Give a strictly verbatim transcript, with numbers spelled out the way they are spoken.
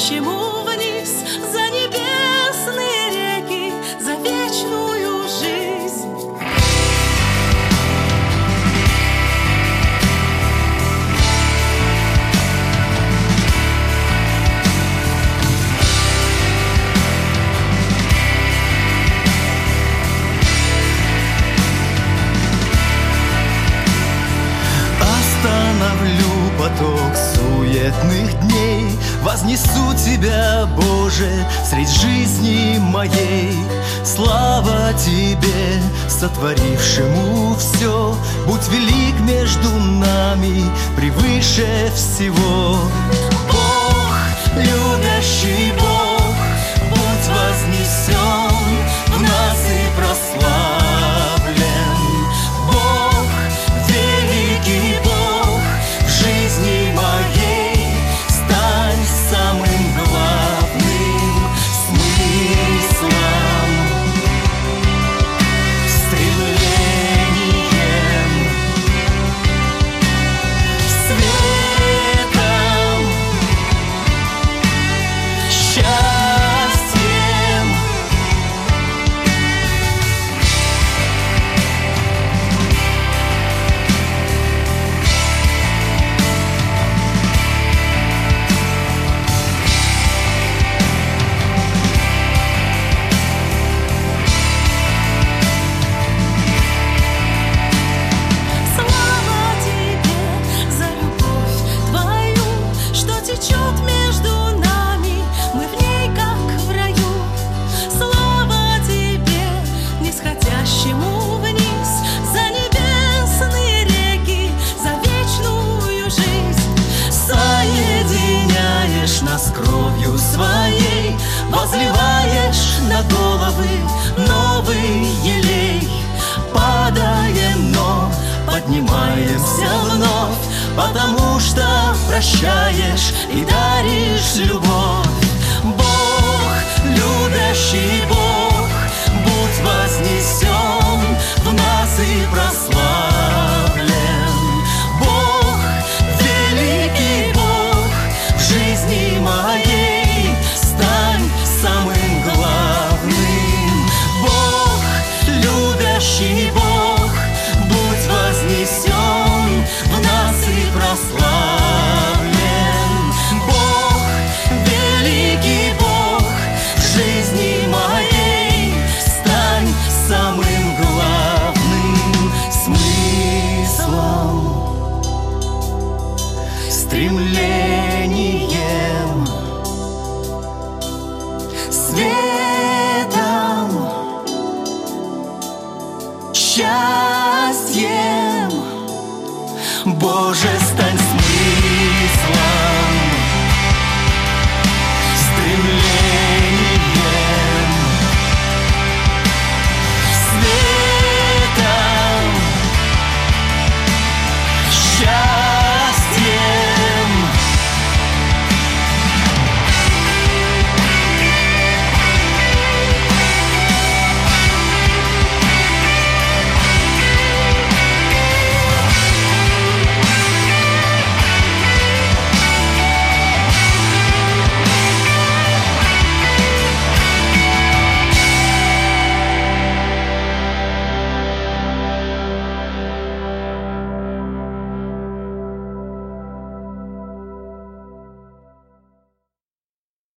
нисходящему вниз, за небесные реки, за вечную жизнь. Остановлю поток суетных дней, вознесу Тебя, Боже, средь жизни моей. Слава Тебе, сотворившему все, будь велик между нами, превыше всего. Бог, любящий Бог, будь вознесен в нас и прославлен. Бог, великий Бог, в жизни моей стань самым главным смыслом, стремлением, светом, счастьем. Слава Тебе за любовь Твою, что течет между нами, мы в ней как в раю. Слава Тебе, нисходящему вниз, за небесные реки, за вечную жизнь. Соединяешь нас кровью Своей, возливаешь на головы новый елей. Падаем, но поднимаемся вновь, потому что прощаешь и даришь любовь. Бог, любящий Бог, будь вознесен в нас и прославлен. Бог, великий Бог, в жизни моей стань самым главным. Бог, любящий Бог, будь вознесен в нас и прославлен. Бог, великий Бог, в жизни моей стань самым главным смыслом, стремлением, светом, счастьем. Боже,